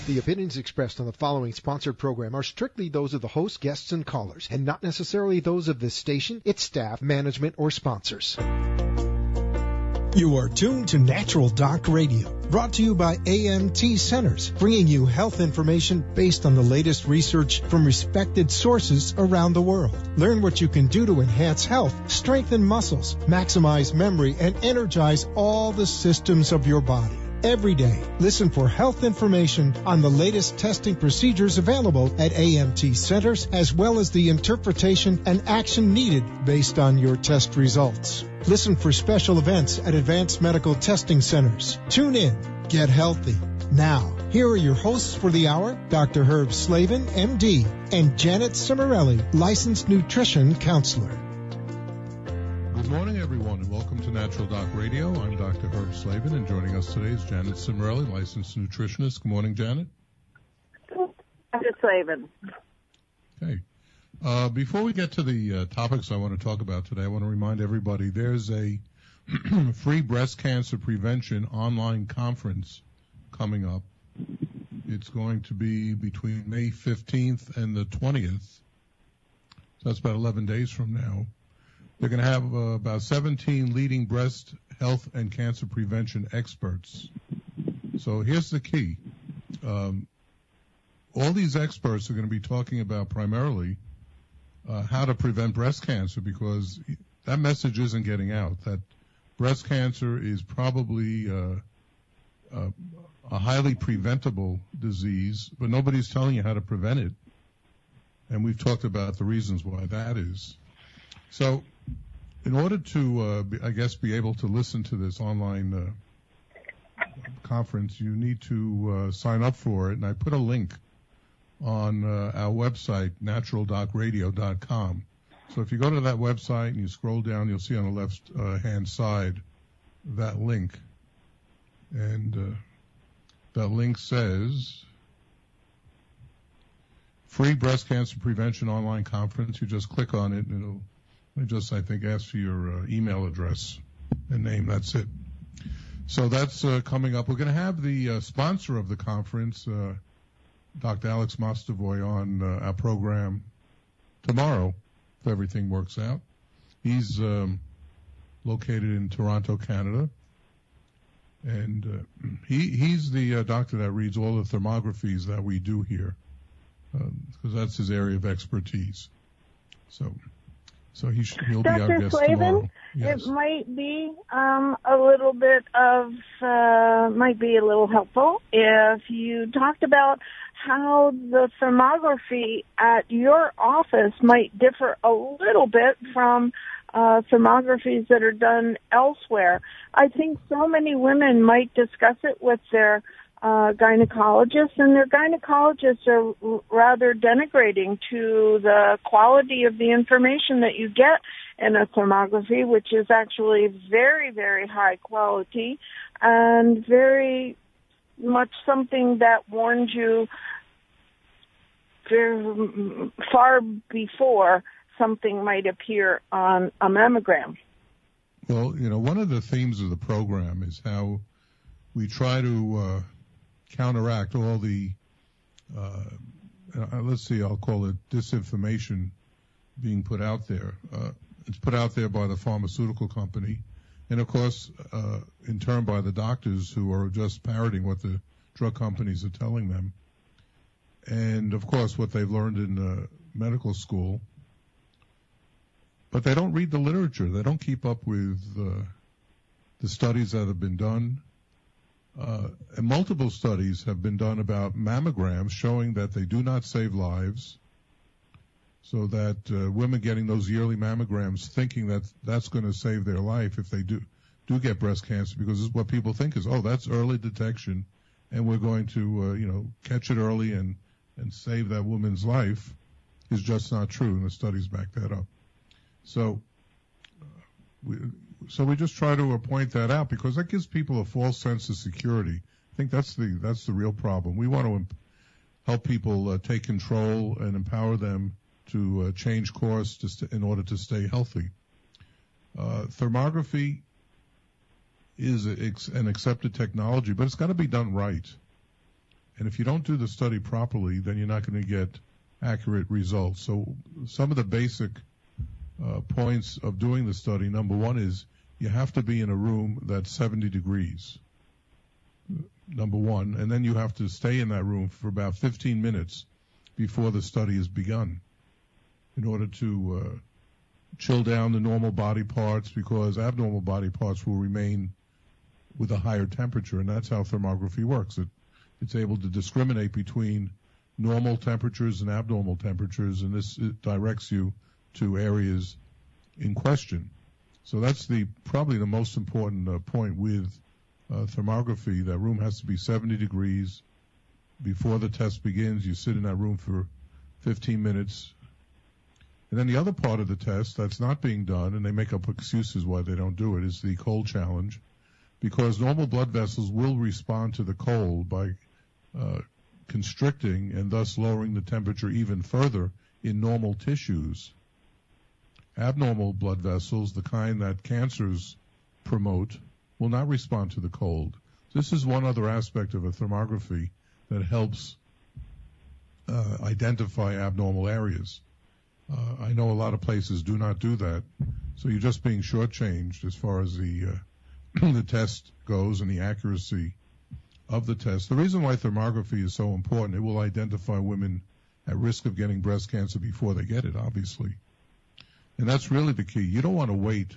The opinions expressed on the following sponsored program are strictly those of the host, guests, and callers, and not necessarily those of this station, its staff, management, or sponsors. You are tuned to Natural Doc Radio, brought to you by AMT Centers, bringing you health information based on the latest research from respected sources around the world. Learn what you can do to enhance health, strengthen muscles, maximize memory, and energize all the systems of your body. Every day, listen for health information on the latest testing procedures available at AMT Centers, as well as the interpretation and action needed based on your test results. Listen for special events at Advanced Medical Testing Centers. Tune in. Get healthy. Now, here are your hosts for the hour, Dr. Herb Slavin, MD, and Janet Cimarelli, licensed nutrition counselor. Good morning, everyone, and welcome to Natural Doc Radio. I'm Dr. Herb Slavin, and joining us today is Janet Cimarelli, licensed nutritionist. Good morning, Janet. Dr. Slavin. Okay. Before we get to the topics I want to talk about today, I want to remind everybody there's a free breast cancer prevention online conference coming up. It's going to be between May 15th and the 20th. So that's about 11 days from now. They're going to have about 17 leading breast health and cancer prevention experts. So here's the key. All these experts are going to be talking about primarily how to prevent breast cancer, because that message isn't getting out, that breast cancer is probably a highly preventable disease, but nobody's telling you how to prevent it. And we've talked about the reasons why that is. So in order to, be able to listen to this online conference, you need to sign up for it. And I put a link on our website, naturaldocradio.com. So if you go to that website and you scroll down, you'll see on the left-hand side that link. And that link says, Free Breast Cancer Prevention Online Conference. You just click on it, and it'll just, I think, ask for your email address and name. That's it. So that's coming up. We're going to have the sponsor of the conference, Dr. Alex Mostovoy, on our program tomorrow, if everything works out. He's located in Toronto, Canada. And he's the doctor that reads all the thermographies that we do here, because that's his area of expertise. So he'll be our Dr. guest Slavin, tomorrow. Yes. It might be a little bit of, might be a little helpful if you talked about how the thermography at your office might differ a little bit from thermographies that are done elsewhere. I think so many women might discuss it with their gynecologists, and their gynecologists are rather denigrating to the quality of the information that you get in a thermography, which is actually very, very high quality and very much something that warns you very far before something might appear on a mammogram. Well, one of the themes of the program is how we try to counteract all the, I'll call it disinformation being put out there. It's put out there by the pharmaceutical company, and of course, in turn by the doctors who are just parroting what the drug companies are telling them. And of course, what they've learned in medical school. But they don't read the literature. They don't keep up with the studies that have been done. And multiple studies have been done about mammograms showing that they do not save lives, so that women getting those yearly mammograms thinking that that's going to save their life if they do get breast cancer, because what people think is, that's early detection and we're going to catch it early and save that woman's life, is just not true, and the studies back that up. So we just try to point that out, because that gives people a false sense of security. I think that's the real problem. We want to help people take control and empower them to change course in order to stay healthy. Thermography is an accepted technology, but it's got to be done right. And if you don't do the study properly, then you're not going to get accurate results. So some of the basic points of doing the study, number one is you have to be in a room that's 70 degrees, number one, and then you have to stay in that room for about 15 minutes before the study is begun in order to chill down the normal body parts, because abnormal body parts will remain with a higher temperature, and that's how thermography works. It's able to discriminate between normal temperatures and abnormal temperatures, and this directs you to areas in question. So that's probably the most important point with thermography. That room has to be 70 degrees before the test begins. You sit in that room for 15 minutes. And then the other part of the test that's not being done, and they make up excuses why they don't do it, is the cold challenge, because normal blood vessels will respond to the cold by constricting and thus lowering the temperature even further in normal tissues. Abnormal blood vessels, the kind that cancers promote, will not respond to the cold. This is one other aspect of a thermography that helps identify abnormal areas. I know a lot of places do not do that, so you're just being shortchanged as far as the the test goes and the accuracy of the test. The reason why thermography is so important, it will identify women at risk of getting breast cancer before they get it, obviously. And that's really the key. You don't want to wait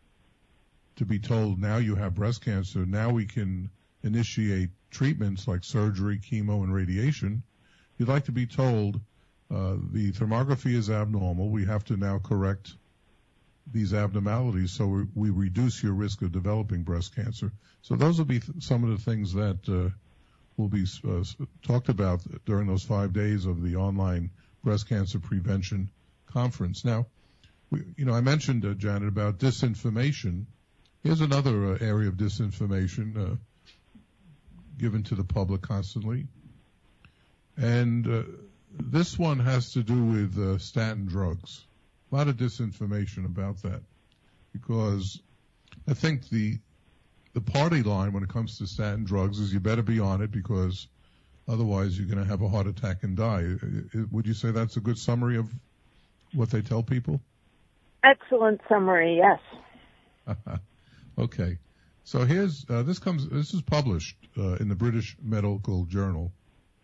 to be told, now you have breast cancer, now we can initiate treatments like surgery, chemo, and radiation. You'd like to be told, the thermography is abnormal. We have to now correct these abnormalities so we reduce your risk of developing breast cancer. So those will be some of the things that will be talked about during those 5 days of the online breast cancer prevention conference. Now, I mentioned, Janet, about disinformation. Here's another area of disinformation given to the public constantly. And this one has to do with statin drugs. A lot of disinformation about that, because I think the party line when it comes to statin drugs is you better be on it, because otherwise you're going to have a heart attack and die. Would you say that's a good summary of what they tell people? Excellent summary, yes. Okay. So here's this is published in the British Medical Journal.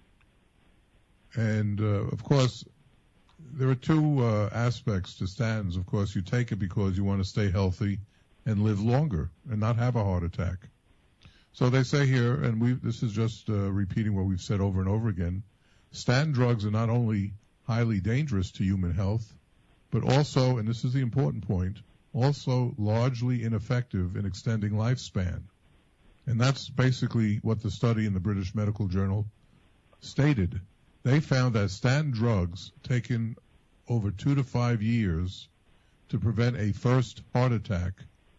And of course, there are two aspects to statins. Of course, you take it because you want to stay healthy and live longer and not have a heart attack. So they say here, and this is just repeating what we've said over and over again, statin drugs are not only highly dangerous to human health, but also, and this is the important point, also largely ineffective in extending lifespan. And that's basically what the study in the British Medical Journal stated. They found that statin drugs taken over 2 to 5 years to prevent a first heart attack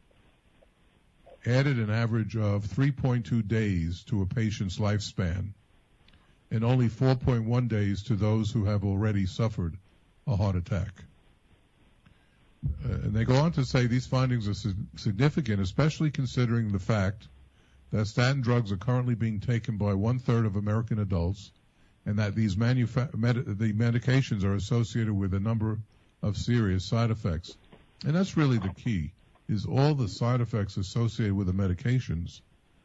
added an average of 3.2 days to a patient's lifespan and only 4.1 days to those who have already suffered a heart attack. And they go on to say these findings are significant, especially considering the fact that statin drugs are currently being taken by 1/3 of American adults, and that these the medications are associated with a number of serious side effects. And that's really the key, is all the side effects associated with the medications.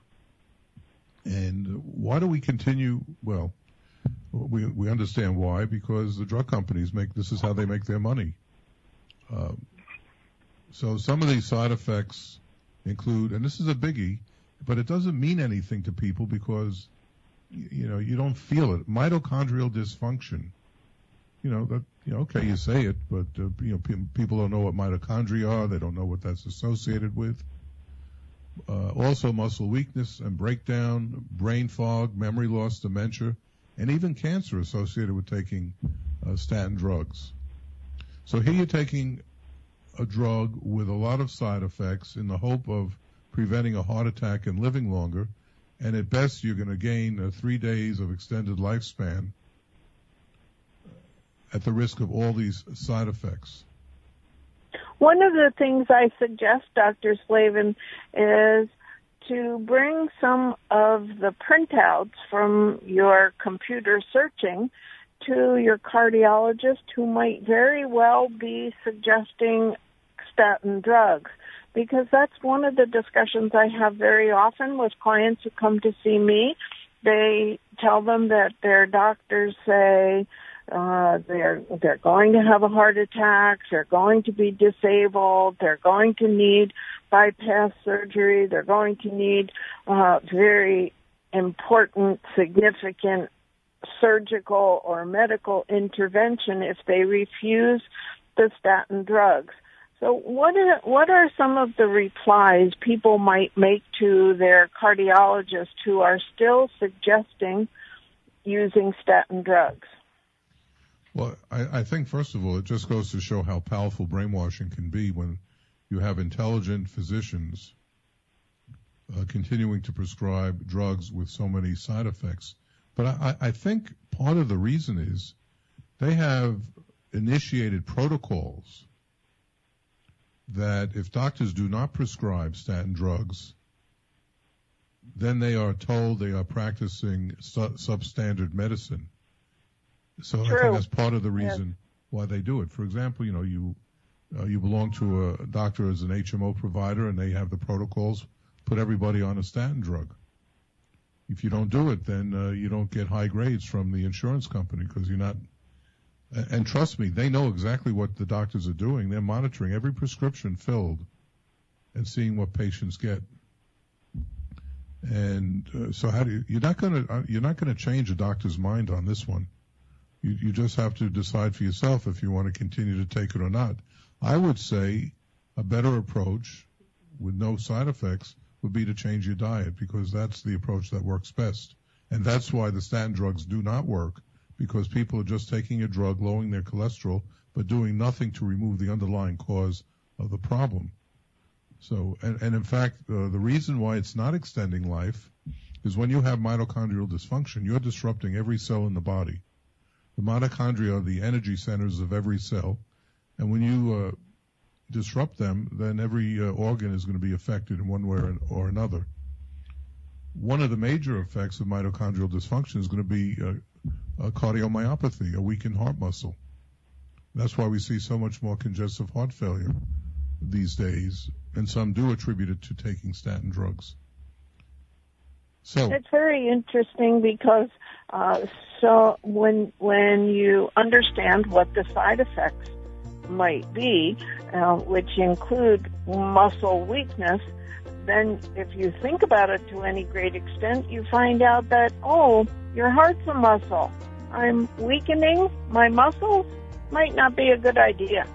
And why do we continue? Well, we understand why, because the drug companies this is how they make their money. So some of these side effects include, and this is a biggie, but it doesn't mean anything to people because, you don't feel it. Mitochondrial dysfunction. Okay, you say it, but, people don't know what mitochondria are. They don't know what that's associated with. Also muscle weakness and breakdown, brain fog, memory loss, dementia, and even cancer associated with taking statin drugs. So here you're taking a drug with a lot of side effects in the hope of preventing a heart attack and living longer, and at best you're going to gain 3 days of extended lifespan at the risk of all these side effects. One of the things I suggest, Dr. Slavin, is to bring some of the printouts from your computer searching to your cardiologist, who might very well be suggesting statin drugs, because that's one of the discussions I have very often with clients who come to see me. They tell them that their doctors say they're going to have a heart attack, they're going to be disabled, they're going to need bypass surgery, they're going to need very important, significant surgical or medical intervention if they refuse the statin drugs. So what are some of the replies people might make to their cardiologist who are still suggesting using statin drugs? Well, I think, first of all, it just goes to show how powerful brainwashing can be when you have intelligent physicians continuing to prescribe drugs with so many side effects. But I think part of the reason is they have initiated protocols that if doctors do not prescribe statin drugs, then they are told they are practicing substandard medicine. So True. I think that's part of the reason why they do it. For example, you belong to a doctor as an HMO provider, and they have the protocols, put everybody on a statin drug. If you don't do it, then you don't get high grades from the insurance company because you're not. And trust me, they know exactly what the doctors are doing. They're monitoring every prescription filled and seeing what patients get. And so you're not going to change a doctor's mind on this one. You just have to decide for yourself if you want to continue to take it or not. I would say a better approach with no side effects would be to change your diet, because that's the approach that works best. And that's why the statin drugs do not work, because people are just taking a drug, lowering their cholesterol, but doing nothing to remove the underlying cause of the problem. So, and in fact, the reason why it's not extending life is when you have mitochondrial dysfunction, you're disrupting every cell in the body. The mitochondria are the energy centers of every cell, and when you disrupt them, then every organ is going to be affected in one way or another. One of the major effects of mitochondrial dysfunction is going to be a cardiomyopathy, a weakened heart muscle. That's why we see so much more congestive heart failure these days, and some do attribute it to taking statin drugs. So it's very interesting because so when you understand what the side effects might be, which include muscle weakness, then if you think about it to any great extent, you find out that, your heart's a muscle. I'm weakening my muscles, might not be a good idea.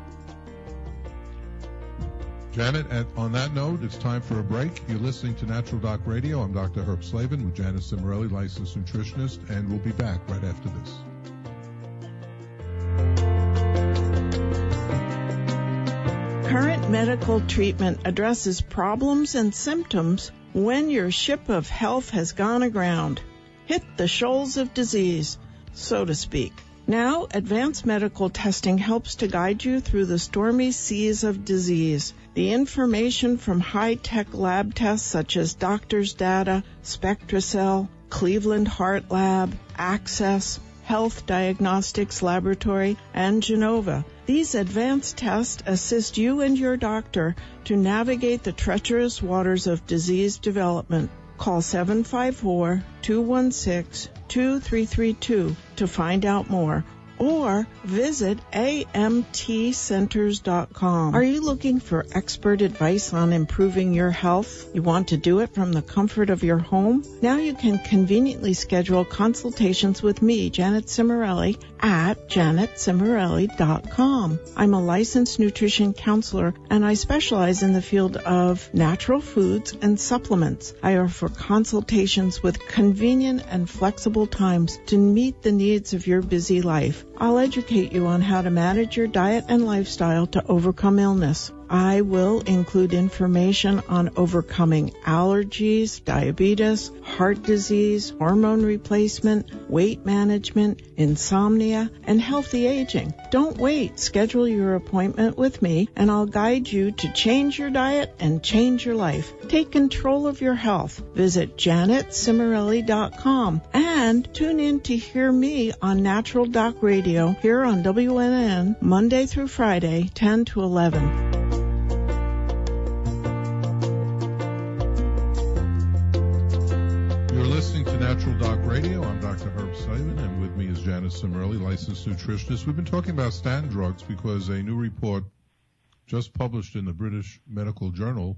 Janet, on that note, it's time for a break. You're listening to Natural Doc Radio. I'm Dr. Herb Slavin with Janet Cimorelli, licensed nutritionist, and we'll be back right after this. Current medical treatment addresses problems and symptoms when your ship of health has gone aground, hit the shoals of disease, so to speak. Now, advanced medical testing helps to guide you through the stormy seas of disease. The information from high-tech lab tests such as Doctors Data, SpectraCell, Cleveland Heart Lab, Access, Health Diagnostics Laboratory, and Genova. These advanced tests assist you and your doctor to navigate the treacherous waters of disease development. Call 754-216-2332 to find out more, or visit amtcenters.com. Are you looking for expert advice on improving your health? You want to do it from the comfort of your home? Now you can conveniently schedule consultations with me, Janet Cimorelli, at janetcimorelli.com. I'm a licensed nutrition counselor, and I specialize in the field of natural foods and supplements. I offer consultations with convenient and flexible times to meet the needs of your busy life. I'll educate you on how to manage your diet and lifestyle to overcome illness. I will include information on overcoming allergies, diabetes, heart disease, hormone replacement, weight management, insomnia, and healthy aging. Don't wait. Schedule your appointment with me, and I'll guide you to change your diet and change your life. Take control of your health. Visit JanetCimarelli.com and tune in to hear me on Natural Doc Radio here on WNN Monday through Friday, 10 to 11. Listening to Natural Doc Radio. I'm Dr. Herb Simon, and with me is Janet Cimarelli, licensed nutritionist. We've been talking about statin drugs because a new report just published in the British Medical Journal,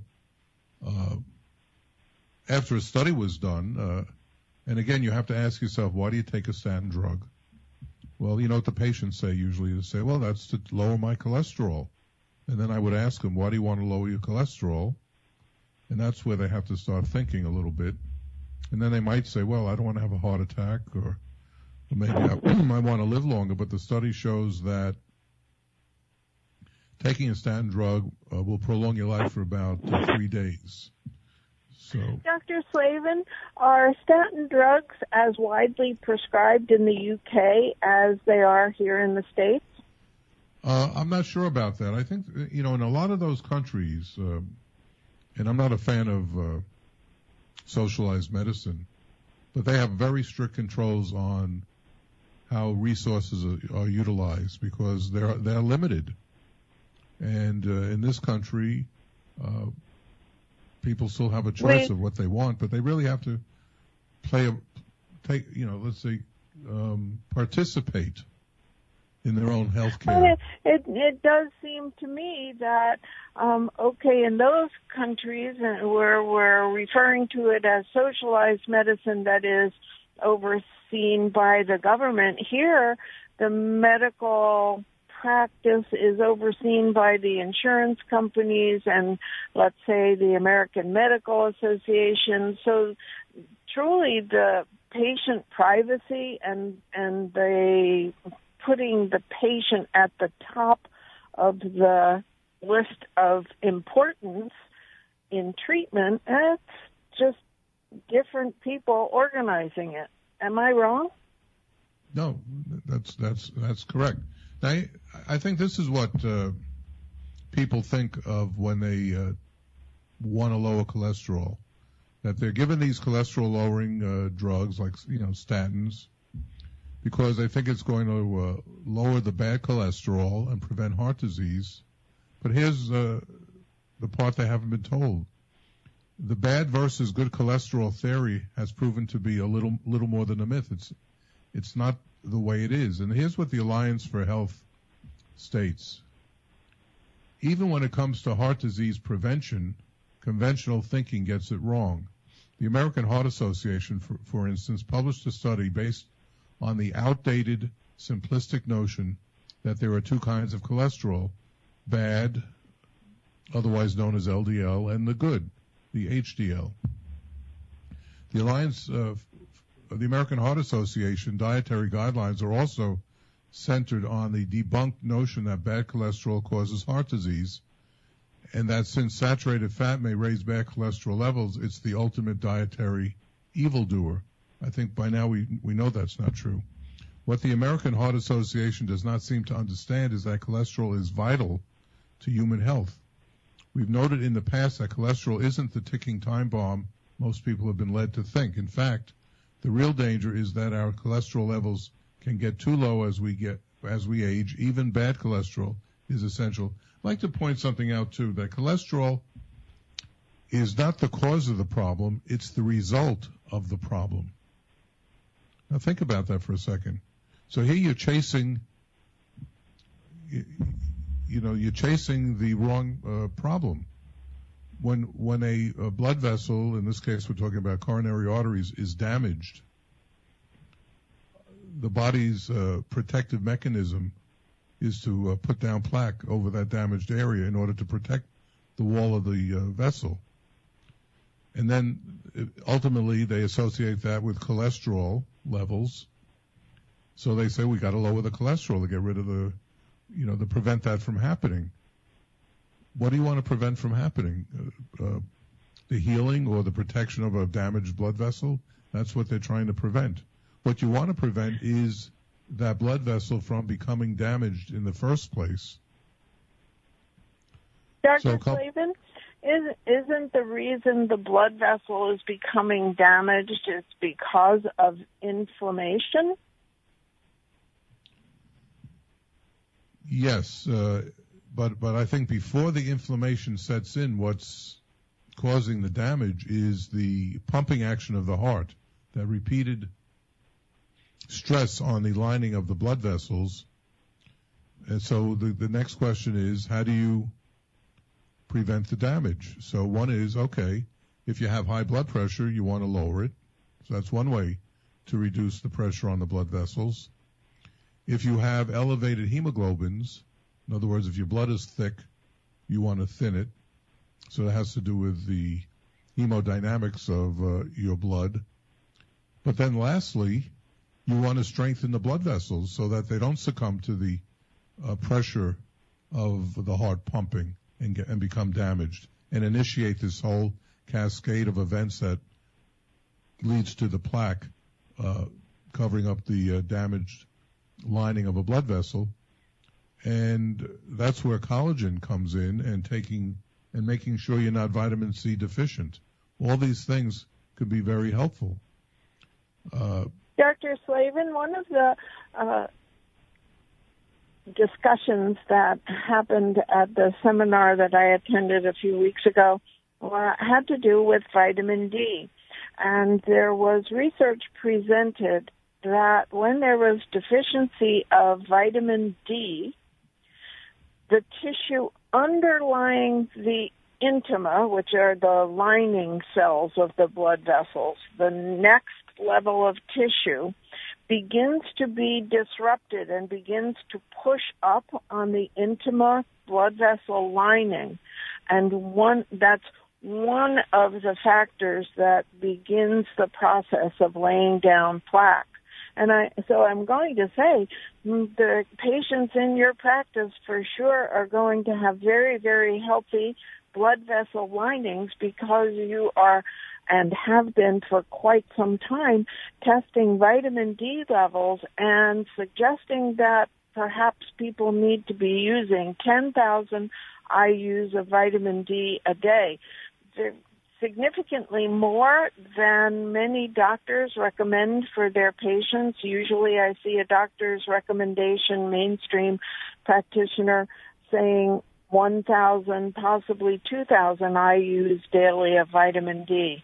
after a study was done, and again, you have to ask yourself, why do you take a statin drug? Well, you know what the patients say usually. They say, well, that's to lower my cholesterol. And then I would ask them, why do you want to lower your cholesterol? And that's where they have to start thinking a little bit. And then they might say, well, I don't want to have a heart attack, or maybe I want to live longer. But the study shows that taking a statin drug will prolong your life for about 3 days. So, Dr. Slavin, are statin drugs as widely prescribed in the UK as they are here in the States? I'm not sure about that. I think, in a lot of those countries, and I'm not a fan of socialized medicine, but they have very strict controls on how resources are utilized because they're limited. And in this country, people still have a choice of what they want, but they really have to participate in their own health care. It does seem to me that, in those countries where we're referring to it as socialized medicine that is overseen by the government, here the medical practice is overseen by the insurance companies and, let's say, the American Medical Association. So truly the patient privacy and the putting the patient at the top of the list of importance in treatment, that's just different people organizing it. Am I wrong? No, that's correct. I think this is what people think of when they want to lower cholesterol, that they're given these cholesterol-lowering drugs like, statins, because they think it's going to lower the bad cholesterol and prevent heart disease. But here's the part they haven't been told. The bad versus good cholesterol theory has proven to be a little more than a myth. It's not the way it is. And here's what the Alliance for Health states. Even when it comes to heart disease prevention, conventional thinking gets it wrong. The American Heart Association, for instance, published a study based on the outdated, simplistic notion that there are two kinds of cholesterol, bad, otherwise known as LDL, and the good, the HDL. The Alliance of the American Heart Association dietary guidelines are also centered on the debunked notion that bad cholesterol causes heart disease, and that since saturated fat may raise bad cholesterol levels, it's the ultimate dietary evildoer. I think by now we know that's not true. What the American Heart Association does not seem to understand is that cholesterol is vital to human health. We've noted in the past that cholesterol isn't the ticking time bomb most people have been led to think. In fact, the real danger is that our cholesterol levels can get too low as we age. Even bad cholesterol is essential. I'd like to point something out, too, that cholesterol is not the cause of the problem, it's the result of the problem. Now think about that for a second. So here you're chasing the wrong problem. When a blood vessel, in this case we're talking about coronary arteries, is damaged, the body's protective mechanism is to put down plaque over that damaged area in order to protect the wall of the vessel. And then ultimately they associate that with cholesterol levels. So they say we got to lower the cholesterol to get rid of to prevent that from happening. what do you want to prevent from happening? The healing or the protection of a damaged blood vessel? That's what they're trying to prevent. What you want to prevent is that blood vessel from becoming damaged in the first place. Dr. Slavin, isn't the reason the blood vessel is becoming damaged is because of inflammation? Yes, but I think before the inflammation sets in, what's causing the damage is the pumping action of the heart, that repeated stress on the lining of the blood vessels. And so the next question is, how do you prevent the damage? So one is, okay, if you have high blood pressure, you want to lower it. So that's one way to reduce the pressure on the blood vessels. If you have elevated hemoglobins, in other words, if your blood is thick, you want to thin it. So it has to do with the hemodynamics of your blood. But then lastly, you want to strengthen the blood vessels so that they don't succumb to the pressure of the heart pumping and become damaged, and initiate this whole cascade of events that leads to the plaque covering up the damaged lining of a blood vessel. And that's where collagen comes in, and making sure you're not vitamin C deficient. All these things could be very helpful. Dr. Slavin, one of the discussions that happened at the seminar that I attended a few weeks ago had to do with vitamin D. And there was research presented that when there was deficiency of vitamin D, the tissue underlying the intima, which are the lining cells of the blood vessels, the next level of tissue, begins to be disrupted and begins to push up on the intima blood vessel lining. And that's one of the factors that begins the process of laying down plaque. And so I'm going to say the patients in your practice for sure are going to have very, very healthy blood vessel linings because you are and have been for quite some time testing vitamin D levels and suggesting that perhaps people need to be using 10,000 IUs of vitamin D a day. They're significantly more than many doctors recommend for their patients. Usually I see a doctor's recommendation, mainstream practitioner, saying 1,000, possibly 2,000 IUs daily of vitamin D.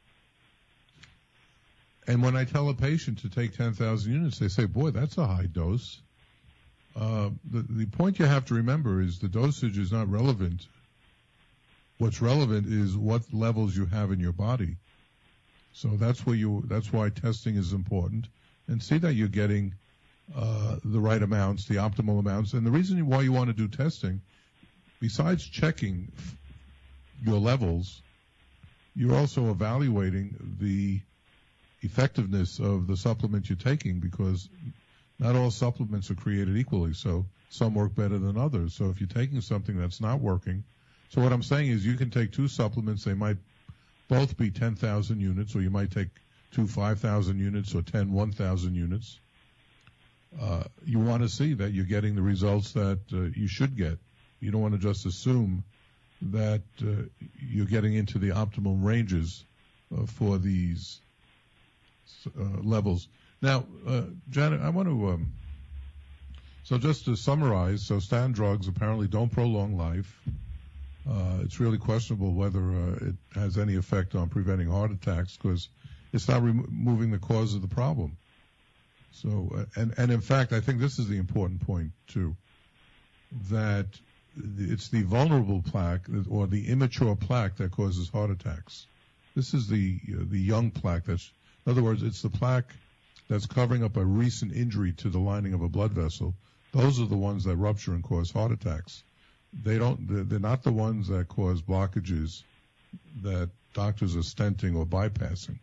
And when I tell a patient to take 10,000 units, they say, boy, that's a high dose. The point you have to remember is the dosage is not relevant. What's relevant is what levels you have in your body. So that's why testing is important, and see that you're getting the right amounts, the optimal amounts. And the reason why you want to do testing, besides checking your levels, you're also evaluating the effectiveness of the supplement you're taking, because not all supplements are created equally. So some work better than others. So if you're taking something that's not working, so what I'm saying is you can take two supplements. They might both be 10,000 units, or you might take two 5,000 units or 10 1,000 units. You want to see that you're getting the results that you should get. You don't want to just assume that you're getting into the optimal ranges for these levels. Now, Janet, I want to, so just to summarize, so statin drugs apparently don't prolong life. It's really questionable whether it has any effect on preventing heart attacks, because it's not removing the cause of the problem. So, and in fact, I think this is the important point too, that it's the vulnerable plaque or the immature plaque that causes heart attacks. This is the young plaque. In other words, it's the plaque that's covering up a recent injury to the lining of a blood vessel. Those are the ones that rupture and cause heart attacks. They're not the ones that cause blockages that doctors are stenting or bypassing.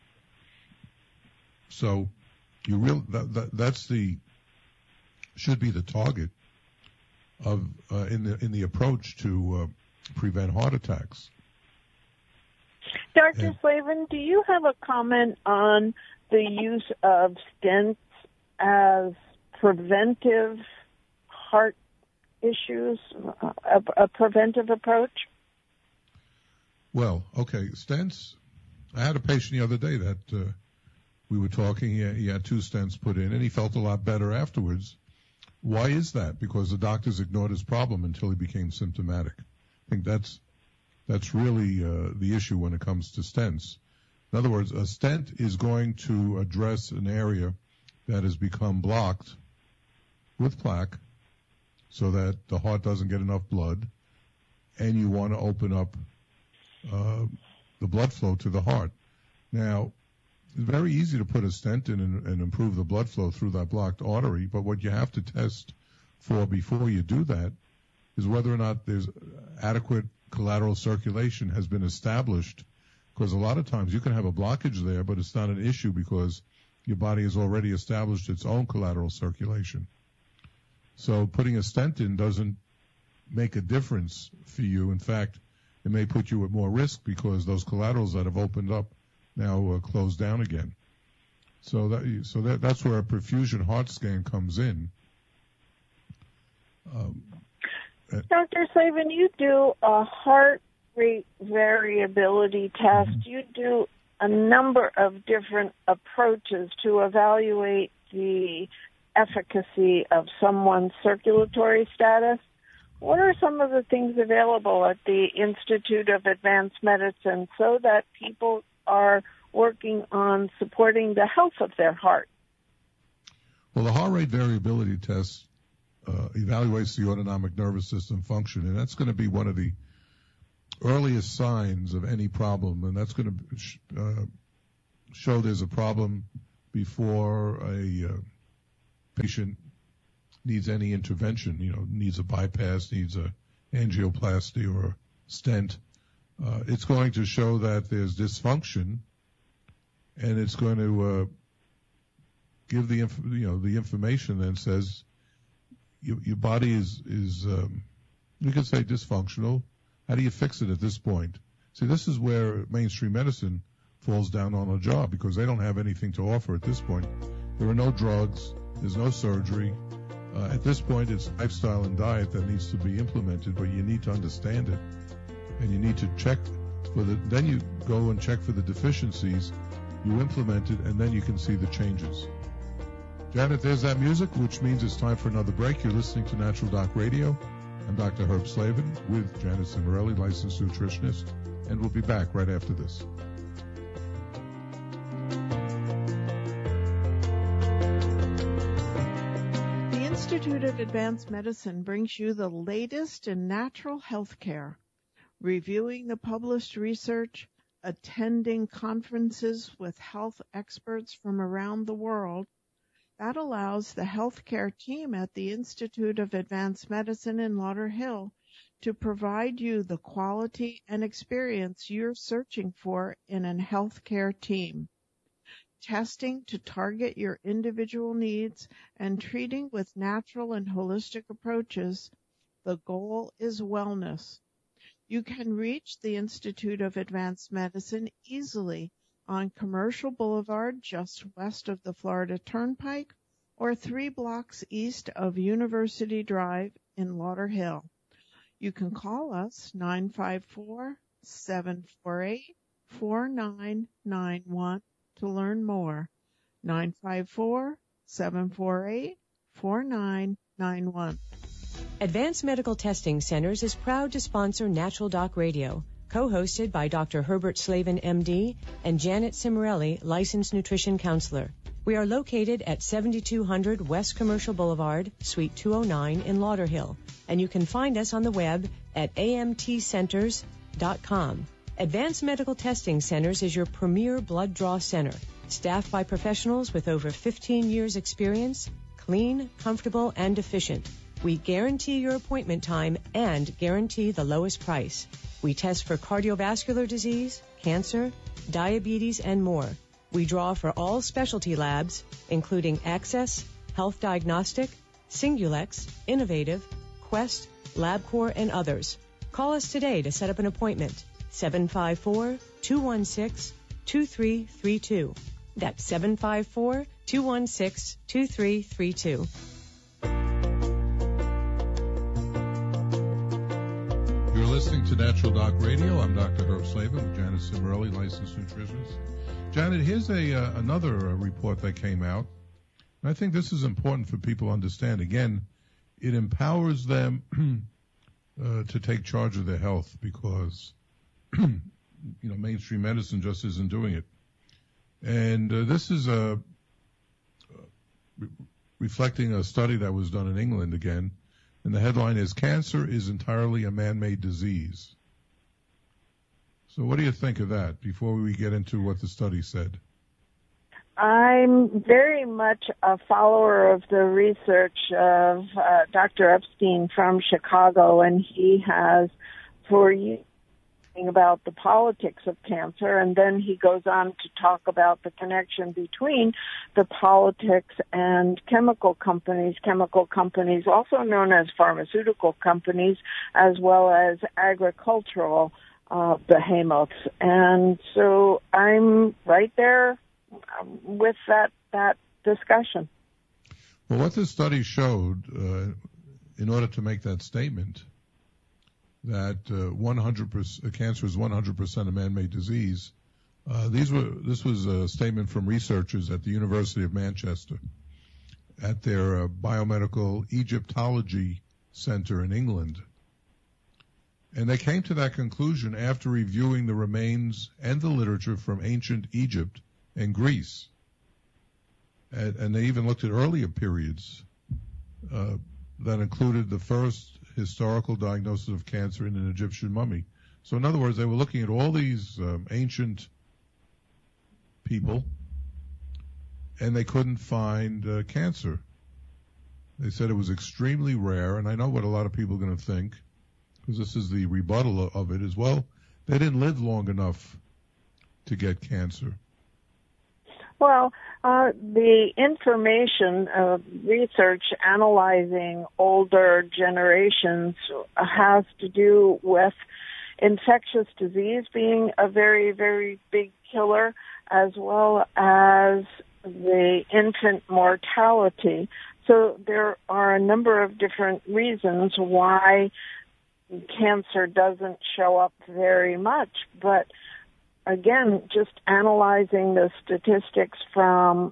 So that's should be the target of in the approach to prevent heart attacks. Dr. Slavin, do you have a comment on the use of stents as preventive heart issues, a preventive approach? Well, okay, stents. I had a patient the other day that we were talking. He had 2 stents put in, and he felt a lot better afterwards. Why is that? Because the doctors ignored his problem until he became symptomatic. I think that's really the issue when it comes to stents. In other words, a stent is going to address an area that has become blocked with plaque so that the heart doesn't get enough blood, and you want to open up the blood flow to the heart. Now, it's very easy to put a stent in and improve the blood flow through that blocked artery, but what you have to test for before you do that is whether or not there's adequate collateral circulation has been established, because a lot of times you can have a blockage there, but it's not an issue because your body has already established its own collateral circulation. So putting a stent in doesn't make a difference for you. In fact, it may put you at more risk because those collaterals that have opened up now close down again. So that's where a perfusion heart scan comes in. Dr. Slavin, you do a heart rate variability test. You do a number of different approaches to evaluate the efficacy of someone's circulatory status. What are some of the things available at the Institute of Advanced Medicine so that people are working on supporting the health of their heart? Well, the heart rate variability test evaluates the autonomic nervous system function, and that's going to be one of the earliest signs of any problem, and that's going to show there's a problem before a patient needs any intervention, needs a bypass, needs a angioplasty or a stent. It's going to show that there's dysfunction, and it's going to give the information that says your body is you could say dysfunctional. How do you fix it at this point? See, this is where mainstream medicine falls down on a job because they don't have anything to offer at this point. There are no drugs. There's no surgery. At this point, it's lifestyle and diet that needs to be implemented, but you need to understand it, and you need to check for then you go and check for the deficiencies, you implement it, and then you can see the changes. Janet, there's that music, which means it's time for another break. You're listening to Natural Doc Radio. I'm Dr. Herb Slavin with Janet Cimorelli, licensed nutritionist, and we'll be back right after this. The Institute of Advanced Medicine brings you the latest in natural health care, reviewing the published research, attending conferences with health experts from around the world. That allows the healthcare team at the Institute of Advanced Medicine in Lauderhill to provide you the quality and experience you're searching for in a healthcare team. Testing to target your individual needs and treating with natural and holistic approaches, the goal is wellness. You can reach the Institute of Advanced Medicine easily on Commercial Boulevard, just west of the Florida Turnpike, or 3 blocks east of University Drive in Lauderhill. You can call us 954-748-4991 to learn more. 954-748-4991. Advanced Medical Testing Centers is proud to sponsor Natural Doc Radio, co-hosted by Dr. Herbert Slavin, MD, and Janet Cimorelli, licensed nutrition counselor. We are located at 7200 West Commercial Boulevard, Suite 209 in Lauderhill, and you can find us on the web at amtcenters.com. Advanced Medical Testing Centers is your premier blood draw center, staffed by professionals with over 15 years experience, clean, comfortable, and efficient. We guarantee your appointment time and guarantee the lowest price. We test for cardiovascular disease, cancer, diabetes, and more. We draw for all specialty labs, including Access, Health Diagnostic, Singulex, Innovative, Quest, LabCorp, and others. Call us today to set up an appointment. 754-216-2332. That's 754-216-2332. You're listening to Natural Doc Radio. I'm Dr. Herb Slavin with Janet Cimarelli, licensed nutritionist. Janet, here's another report that came out. And I think this is important for people to understand. Again, it empowers them to take charge of their health because, mainstream medicine just isn't doing it. And this is reflecting a study that was done in England again. And the headline is, Cancer is Entirely a Man-Made Disease. So what do you think of that before we get into what the study said? I'm very much a follower of the research of Dr. Epstein from Chicago, and he has for years about the politics of cancer, and then he goes on to talk about the connection between the politics and chemical companies also known as pharmaceutical companies, as well as agricultural behemoths. And so I'm right there with that discussion. Well, what this study showed, in order to make that statement, that 100% cancer is 100% a man-made disease. This was a statement from researchers at the University of Manchester at their Biomedical Egyptology Center in England. And they came to that conclusion after reviewing the remains and the literature from ancient Egypt and Greece. And they even looked at earlier periods that included the first historical diagnosis of cancer in an Egyptian mummy. So in other words, they were looking at all these ancient people, and they couldn't find cancer. They said it was extremely rare, and I know what a lot of people are going to think, because this is the rebuttal of it as well. They didn't live long enough to get cancer. Well, the information research analyzing older generations has to do with infectious disease being a very, very big killer, as well as the infant mortality. So there are a number of different reasons why cancer doesn't show up very much, but again, just analyzing the statistics from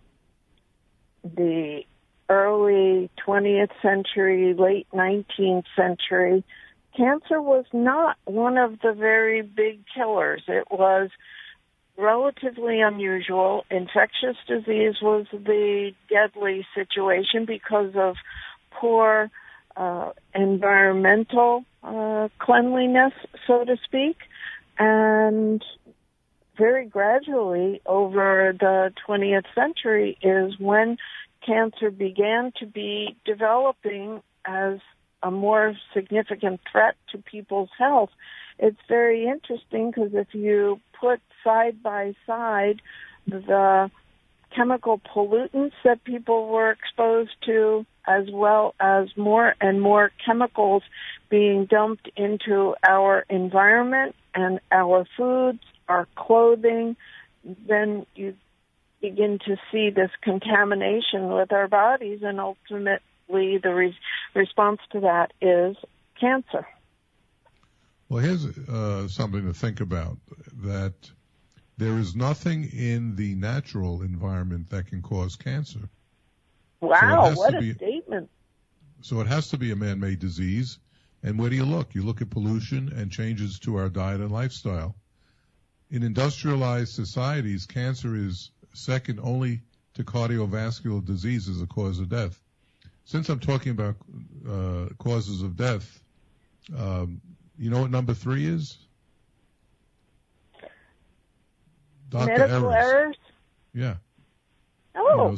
the early 20th century, late 19th century, cancer was not one of the very big killers. It was relatively unusual. Infectious disease was the deadly situation because of poor environmental cleanliness, so to speak, and very gradually over the 20th century is when cancer began to be developing as a more significant threat to people's health. It's very interesting because if you put side by side the chemical pollutants that people were exposed to, as well as more and more chemicals being dumped into our environment and our foods, our clothing, then you begin to see this contamination with our bodies, and ultimately the response to that is cancer. Well, here's something to think about, that there is nothing in the natural environment that can cause cancer. Wow, what a statement. So it has to be a man-made disease. And where do you look? You look at pollution and changes to our diet and lifestyle. In industrialized societies, cancer is second only to cardiovascular disease as a cause of death. Since I'm talking about causes of death, you know what number 3 is? Dr. Medical errors? Yeah. Oh.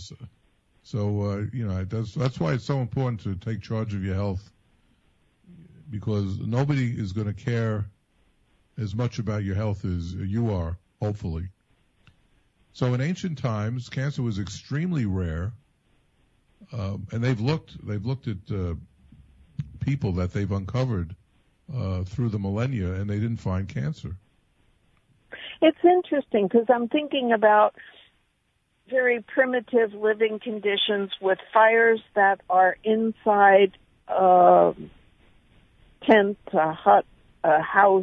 That's why it's so important to take charge of your health, because nobody is going to care as much about your health as you are, hopefully. So in ancient times, cancer was extremely rare, and they've looked at people that they've uncovered through the millennia, and they didn't find cancer. It's interesting because I'm thinking about very primitive living conditions with fires that are inside a tent, a hut, a house,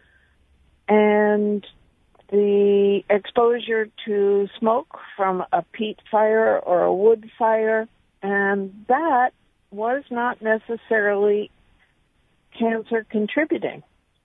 and the exposure to smoke from a peat fire or a wood fire, and that was not necessarily cancer contributing.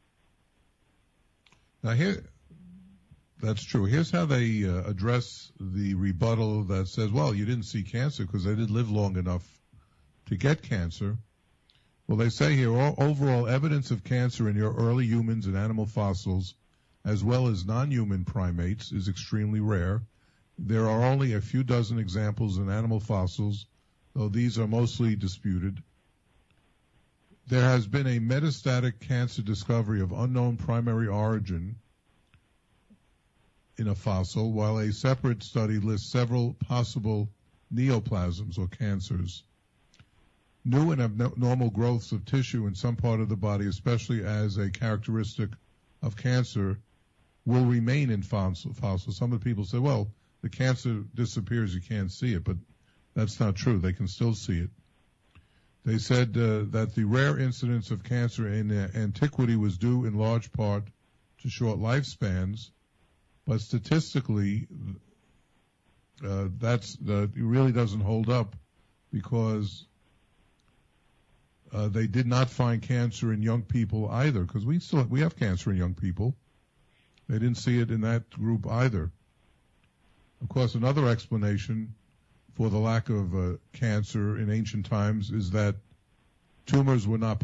Now that's true. Here's how they address the rebuttal that says, well, you didn't see cancer because they didn't live long enough to get cancer. Well, they say here, overall evidence of cancer in your early humans and animal fossils, as well as non-human primates, is extremely rare. There are only a few dozen examples in animal fossils, though these are mostly disputed. There has been a metastatic cancer discovery of unknown primary origin in a fossil, while a separate study lists several possible neoplasms or cancers. New and abnormal growths of tissue in some part of the body, especially as a characteristic of cancer, will remain in fossils. Some of the people say, well, the cancer disappears, you can't see it, but that's not true. They can still see it. They said that the rare incidence of cancer in antiquity was due in large part to short lifespans, but statistically, it really doesn't hold up because they did not find cancer in young people either, because we have cancer in young people. They didn't see it in that group either. Of course, another explanation for the lack of cancer in ancient times is that tumors were not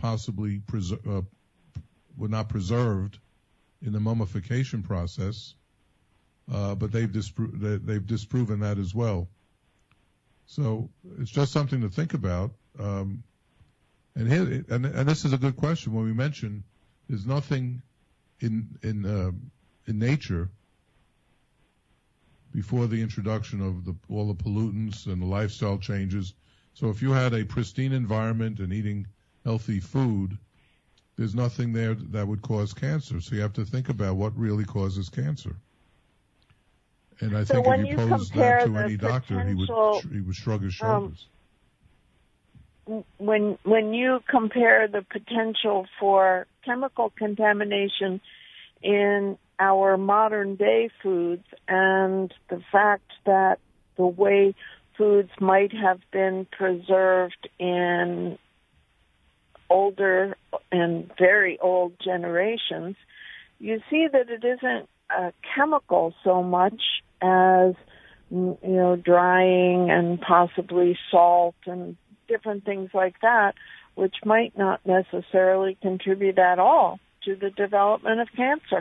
preserved in the mummification process, but they've disproven that as well. So it's just something to think about. And this is a good question. When we mention there's nothing in nature before the introduction of all the pollutants and the lifestyle changes. So if you had a pristine environment and eating healthy food, there's nothing there that would cause cancer. So you have to think about what really causes cancer. And I think if you pose that to any doctor, he would shrug his shoulders. When you compare the potential for chemical contamination in our modern day foods and the fact that the way foods might have been preserved in older and very old generations, you see that it isn't a chemical so much as, drying and possibly salt and different things like that, which might not necessarily contribute at all to the development of cancer.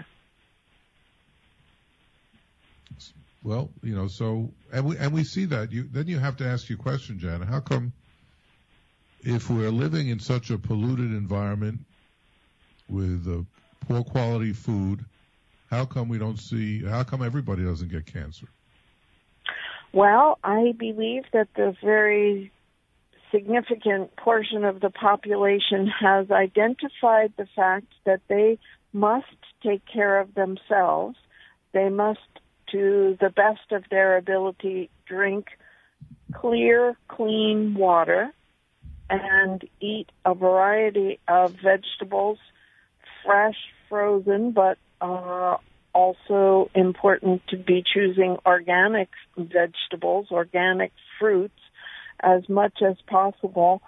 Well, so, and we see that. Then you have to ask your question, Janet, how come if we're living in such a polluted environment with poor quality food, how come everybody doesn't get cancer? Well, I believe that the very significant portion of the population has identified the fact that they must take care of themselves. They must, to the best of their ability, drink clear, clean water and eat a variety of vegetables, fresh, frozen, but also important to be choosing organic vegetables, organic fruits, as much as possible,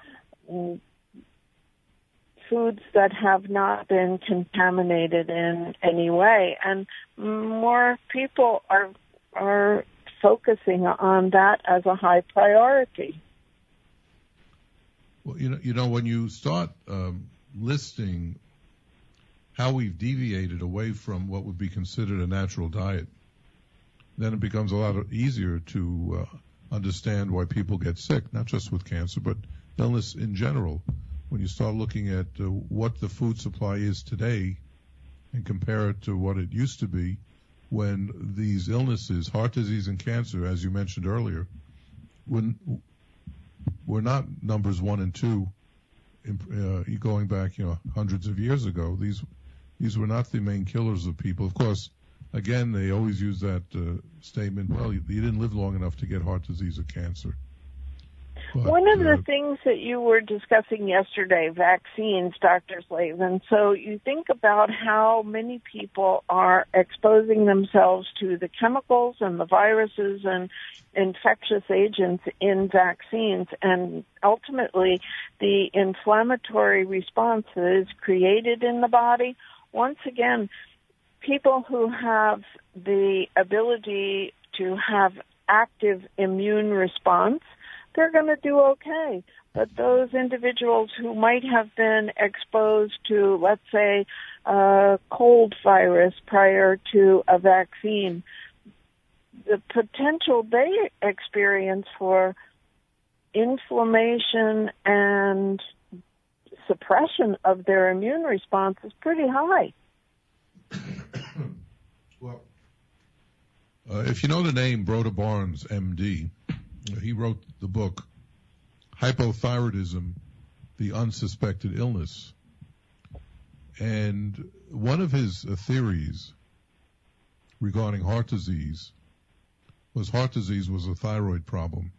foods that have not been contaminated in any way. And more people are focusing on that as a high priority. Well, when you start listing how we've deviated away from what would be considered a natural diet, then it becomes a lot easier to understand why people get sick, not just with cancer, but illness in general. When you start looking at what the food supply is today and compare it to what it used to be when these illnesses, heart disease and cancer, as you mentioned earlier, were not numbers 1 and 2 going back, hundreds of years ago. These were not the main killers of people. Of course, again, they always use that statement, well, you didn't live long enough to get heart disease or cancer. But, one of the things that you were discussing yesterday, vaccines, Dr. Slavin, so you think about how many people are exposing themselves to the chemicals and the viruses and infectious agents in vaccines, and ultimately the inflammatory response that is created in the body. Once again, people who have the ability to have active immune response, they're going to do okay. But those individuals who might have been exposed to, let's say, a cold virus prior to a vaccine, the potential they experience for inflammation and suppression of their immune response is pretty high. Well, if you know the name Broda Barnes, MD, he wrote the book Hypothyroidism, the Unsuspected Illness. And one of his theories regarding heart disease was a thyroid problem.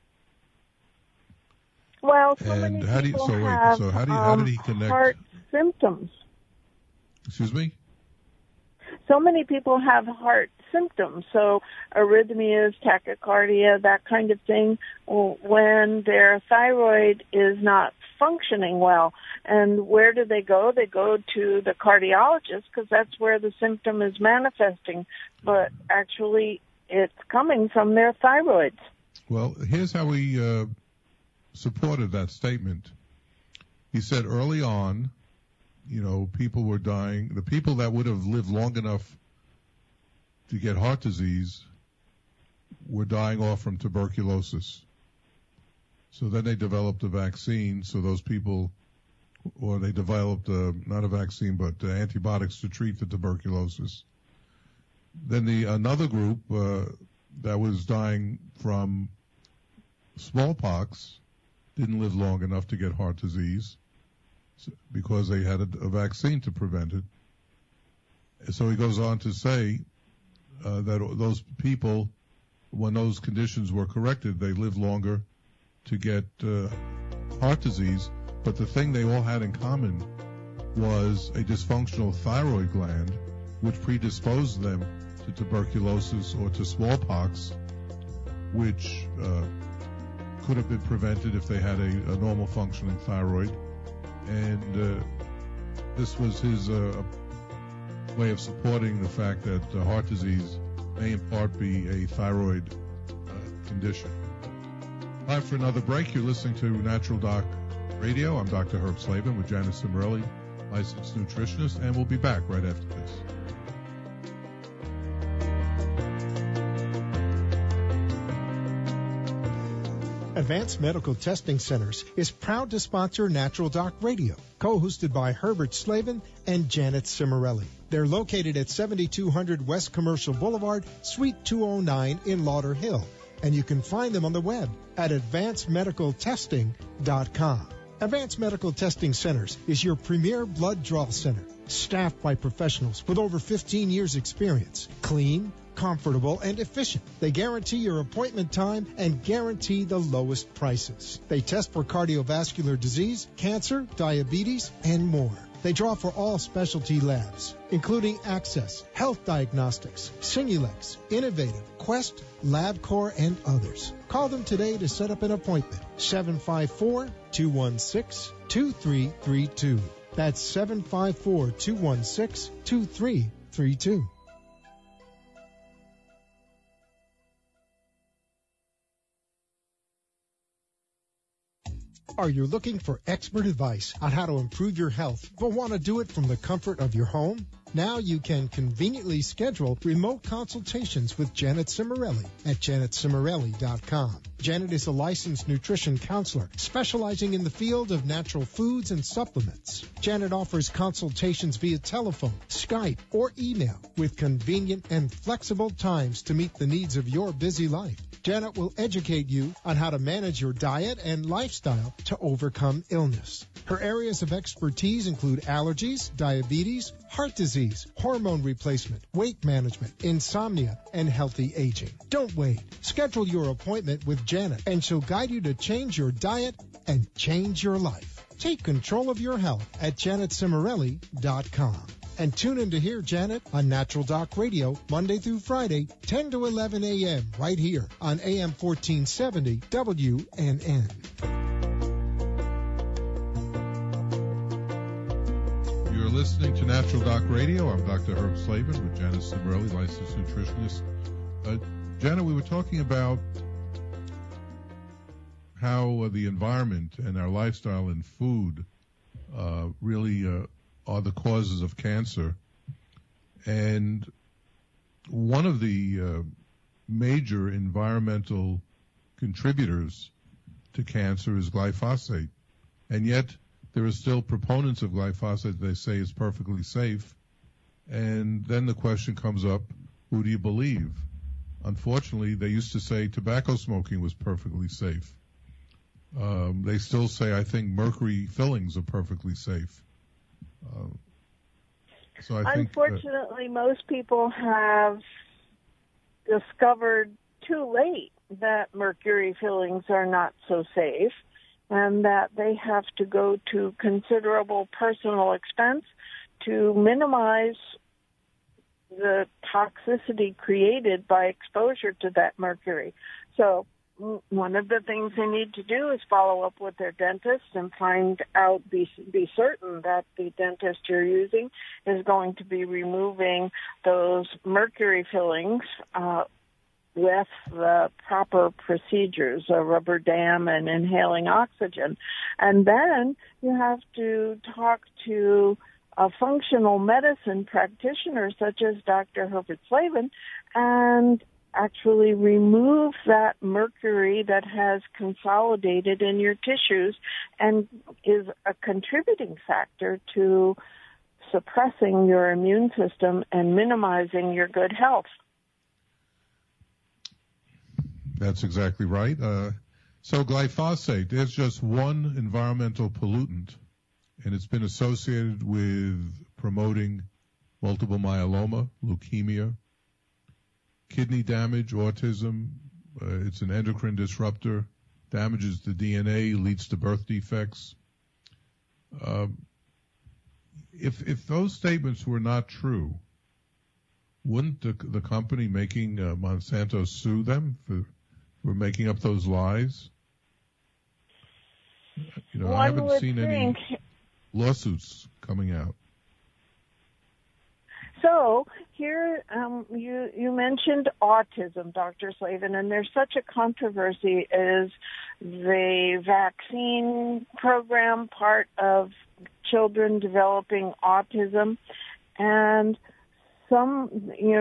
Well, so many people have how did he connect heart symptoms. Excuse me? So many people have heart symptoms, so arrhythmias, tachycardia, that kind of thing, when their thyroid is not functioning well. And where do they go? They go to the cardiologist because that's where the symptom is manifesting, but actually it's coming from their thyroids. Well, here's how he supported that statement. He said early on, people were dying. The people that would have lived long enough to get heart disease were dying off from tuberculosis. So then they developed a vaccine. So those people, or they developed not a vaccine, but antibiotics to treat the tuberculosis. Then another group that was dying from smallpox didn't live long enough to get heart disease because they had a vaccine to prevent it. So he goes on to say that those people, when those conditions were corrected, they lived longer to get heart disease. But the thing they all had in common was a dysfunctional thyroid gland, which predisposed them to tuberculosis or to smallpox, which could have been prevented if they had a normal functioning thyroid. And this was his way of supporting the fact that heart disease may in part be a thyroid condition. Time for another break. You're listening to Natural Doc Radio. I'm Dr. Herb Slavin with Janet Cimarelli, licensed nutritionist, and we'll be back right after this. Advanced Medical Testing Centers is proud to sponsor Natural Doc Radio, co-hosted by Herbert Slavin and Janet Cimarelli. They're located at 7200 West Commercial Boulevard, Suite 209 in Lauderhill, and you can find them on the web at advancedmedicaltesting.com. Advanced Medical Testing Centers is your premier blood draw center, staffed by professionals with over 15 years' experience. Clean, comfortable, and efficient. They guarantee your appointment time and guarantee the lowest prices. They test for cardiovascular disease, cancer, diabetes, and more. They draw for all specialty labs, including Access, Health Diagnostics, Simulex, Innovative, Quest, LabCorp, and others. Call them today to set up an appointment. 754-216-2332. That's 754-216-2332. Are you looking for expert advice on how to improve your health, but want to do it from the comfort of your home? Now you can conveniently schedule remote consultations with Janet Cimarelli at janetcimarelli.com. Janet is a licensed nutrition counselor specializing in the field of natural foods and supplements. Janet offers consultations via telephone, Skype, or email with convenient and flexible times to meet the needs of your busy life. Janet will educate you on how to manage your diet and lifestyle to overcome illness. Her areas of expertise include allergies, diabetes, heart disease, hormone replacement, weight management, insomnia, and healthy aging. Don't wait. Schedule your appointment with Janet, and she'll guide you to change your diet and change your life. Take control of your health at JanetCimorelli.com. And tune in to hear Janet on Natural Doc Radio Monday through Friday, 10 to 11 a.m. right here on AM 1470 WNN. You're listening to Natural Doc Radio. I'm Dr. Herb Slavin with Janet Cimorelli, licensed nutritionist. Janet, we were talking about how the environment and our lifestyle and food really are the causes of cancer. And one of the major environmental contributors to cancer is glyphosate. And yet there are still proponents of glyphosate. They say it's perfectly safe. And then the question comes up, who do you believe? Unfortunately, they used to say tobacco smoking was perfectly safe. They still say, I think, mercury fillings are perfectly safe. So I think, unfortunately, most people have discovered too late that mercury fillings are not so safe, and that they have to go to considerable personal expense to minimize the toxicity created by exposure to that mercury. So one of the things they need to do is follow up with their dentist and find out, be certain that the dentist you're using is going to be removing those mercury fillings with the proper procedures, a rubber dam and inhaling oxygen. And then you have to talk to a functional medicine practitioner such as Dr. Herbert Slavin and actually remove that mercury that has consolidated in your tissues and is a contributing factor to suppressing your immune system and minimizing your good health. That's exactly right. So glyphosate, there's just one environmental pollutant, and it's been associated with promoting multiple myeloma, leukemia, kidney damage, autism. It's an endocrine disruptor, damages the DNA, leads to birth defects. If those statements were not true, wouldn't the company making Monsanto sue them for making up those lies? I haven't seen any lawsuits coming out. So here, you mentioned autism, Dr. Slavin, and there's such a controversy. Is the vaccine program part of children developing autism? And some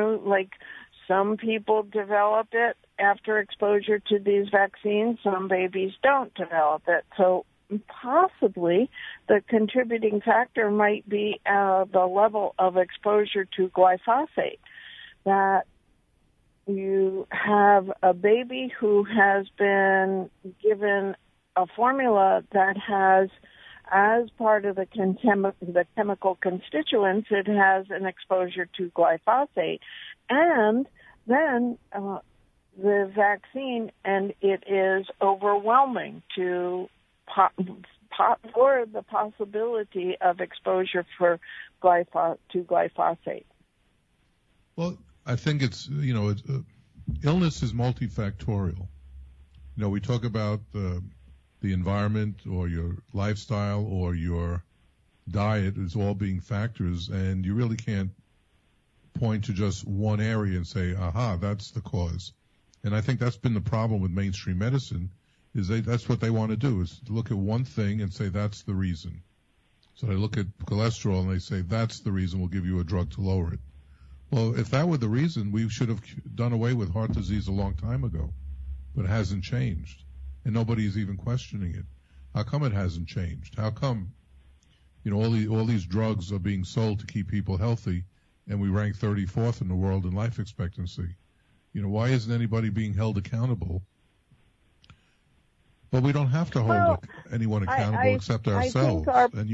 people develop it after exposure to these vaccines. Some babies don't develop it. So possibly the contributing factor might be the level of exposure to glyphosate, that you have a baby who has been given a formula that has, as part of the chemical constituents, it has an exposure to glyphosate, and then the vaccine, and it is overwhelming to for the possibility of exposure to glyphosate. Well, I think it's illness is multifactorial. We talk about the environment or your lifestyle or your diet as all being factors, and you really can't point to just one area and say, aha, that's the cause. And I think that's been the problem with mainstream medicine, is that's what they want to do, is look at one thing and say that's the reason. So they look at cholesterol and they say that's the reason, we'll give you a drug to lower it. Well, if that were the reason, we should have done away with heart disease a long time ago. But it hasn't changed. And nobody's even questioning it. How come it hasn't changed? How come, all these drugs are being sold to keep people healthy, and we rank 34th in the world in life expectancy? Why isn't anybody being held accountable? But we don't have to hold anyone accountable except ourselves.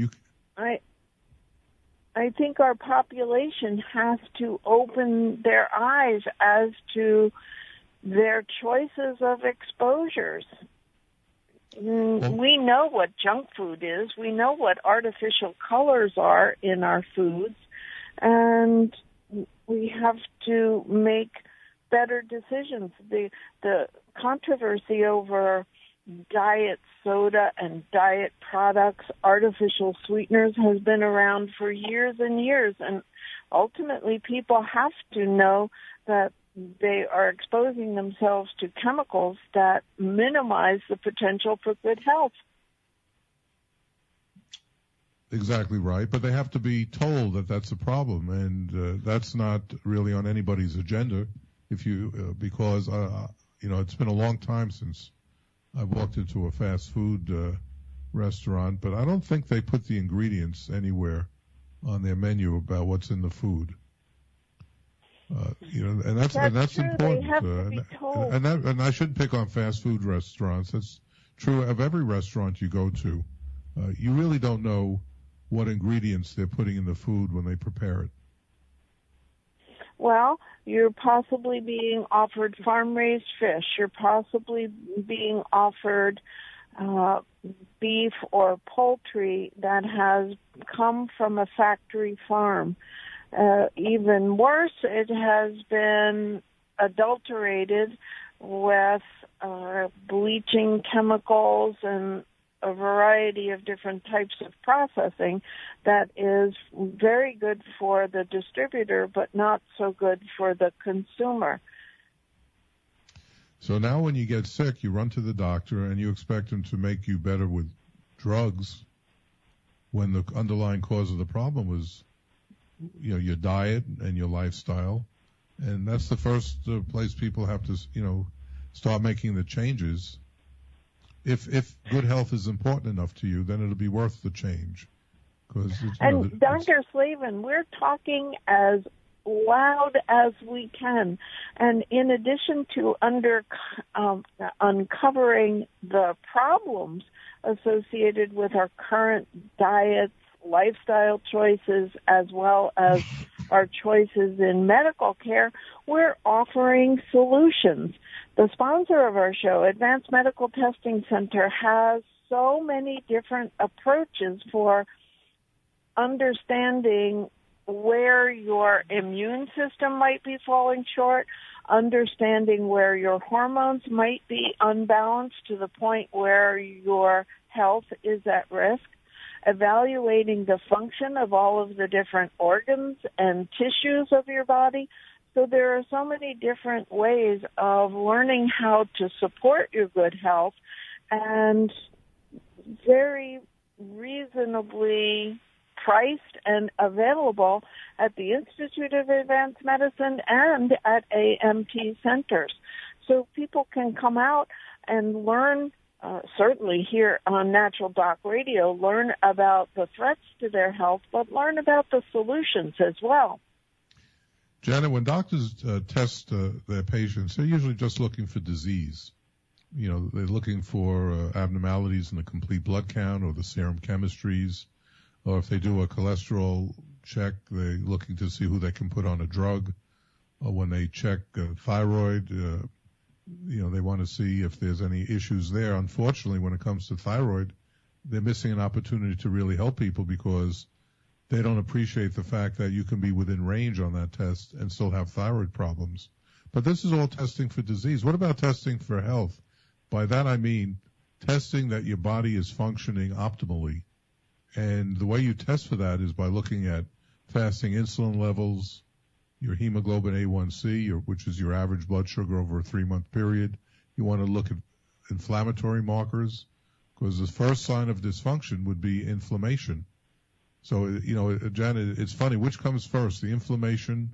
I think our population has to open their eyes as to their choices of exposures. We know what junk food is. We know what artificial colors are in our foods. And we have to make better decisions. The controversy over diet soda and diet products, artificial sweeteners, has been around for years and years. And ultimately, people have to know that they are exposing themselves to chemicals that minimize the potential for good health. Exactly right, but they have to be told that that's a problem, and that's not really on anybody's agenda. Because it's been a long time since I've walked into a fast food restaurant, but I don't think they put the ingredients anywhere on their menu about what's in the food. And that's important. They have to be told. And I shouldn't pick on fast food restaurants. That's true of every restaurant you go to. You really don't know what ingredients they're putting in the food when they prepare it. Well, you're possibly being offered farm-raised fish. You're possibly being offered beef or poultry that has come from a factory farm. Even worse, it has been adulterated with bleaching chemicals and a variety of different types of processing that is very good for the distributor but not so good for the consumer. So now when you get sick, you run to the doctor and you expect him to make you better with drugs when the underlying cause of the problem was your diet and your lifestyle. And that's the first place people have to, start making the changes. If good health is important enough to you, then it'll be worth the change. And Dr. Slavin, we're talking as loud as we can. And in addition to uncovering the problems associated with our current diets, lifestyle choices, as well as our choices in medical care, we're offering solutions. The sponsor of our show, Advanced Medical Testing Center, has so many different approaches for understanding where your immune system might be falling short, understanding where your hormones might be unbalanced to the point where your health is at risk, evaluating the function of all of the different organs and tissues of your body. So there are so many different ways of learning how to support your good health, and very reasonably priced and available at the Institute of Advanced Medicine and at AMT centers. So people can come out and learn, certainly here on Natural Doc Radio, learn about the threats to their health, but learn about the solutions as well. Janet, when doctors test their patients, they're usually just looking for disease. They're looking for abnormalities in the complete blood count or the serum chemistries. Or if they do a cholesterol check, they're looking to see who they can put on a drug. Or when they check thyroid, they want to see if there's any issues there. Unfortunately, when it comes to thyroid, they're missing an opportunity to really help people because they don't appreciate the fact that you can be within range on that test and still have thyroid problems. But this is all testing for disease. What about testing for health? By that I mean testing that your body is functioning optimally. And the way you test for that is by looking at fasting insulin levels, your hemoglobin A1C, which is your average blood sugar over a 3-month period. You want to look at inflammatory markers because the first sign of dysfunction would be inflammation. So, Janet, it's funny, which comes first, the inflammation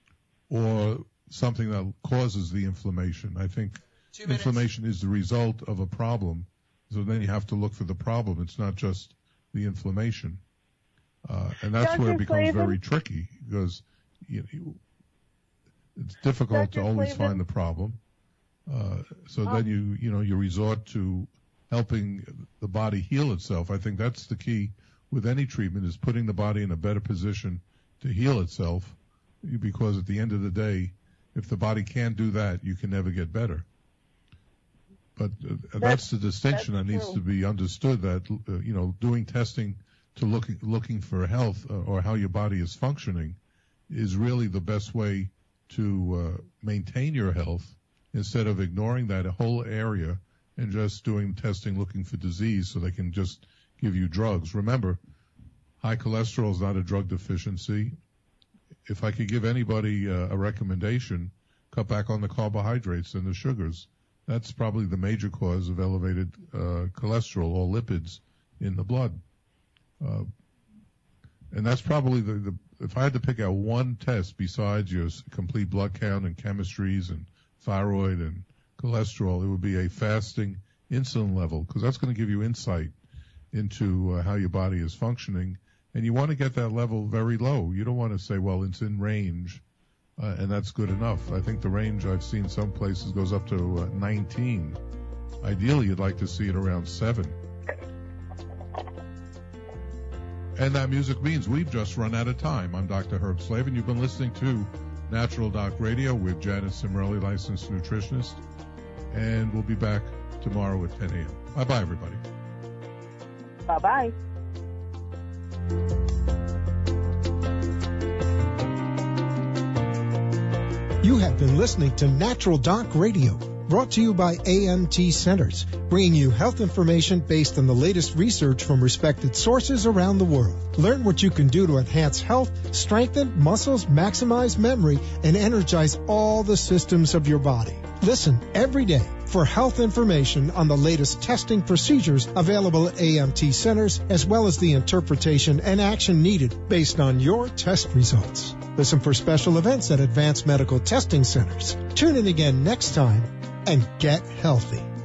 or something that causes the inflammation? I think inflammation is the result of a problem. So then you have to look for the problem. It's not just the inflammation. And that's where it becomes very tricky because it's difficult to always find the problem. So then you resort to helping the body heal itself. I think that's the key with any treatment, is putting the body in a better position to heal itself, because at the end of the day, if the body can't do that, you can never get better. But that's the distinction that needs to be understood, that, doing testing to looking for health or how your body is functioning is really the best way to maintain your health, instead of ignoring that whole area and just doing testing looking for disease so they can just give you drugs. Remember, high cholesterol is not a drug deficiency. If I could give anybody a recommendation, cut back on the carbohydrates and the sugars. That's probably the major cause of elevated cholesterol or lipids in the blood. And that's probably if I had to pick out one test besides your complete blood count and chemistries and thyroid and cholesterol, it would be a fasting insulin level, because that's going to give you insight into how your body is functioning. And you want to get that level very low. You don't want to say, well, it's in range, and that's good enough. I think the range I've seen some places goes up to 19. Ideally, you'd like to see it around 7. And that music means we've just run out of time. I'm Dr. Herb Slavin. You've been listening to Natural Doc Radio with Janet Cimrelli, licensed nutritionist. And we'll be back tomorrow at 10 a.m. Bye-bye, everybody. Bye-bye. You have been listening to Natural Doc Radio, brought to you by AMT Centers, bringing you health information based on the latest research from respected sources around the world. Learn what you can do to enhance health, strengthen muscles, maximize memory, and energize all the systems of your body. Listen every day for health information on the latest testing procedures available at AMT Centers, as well as the interpretation and action needed based on your test results. Listen for special events at Advanced Medical Testing Centers. Tune in again next time and get healthy.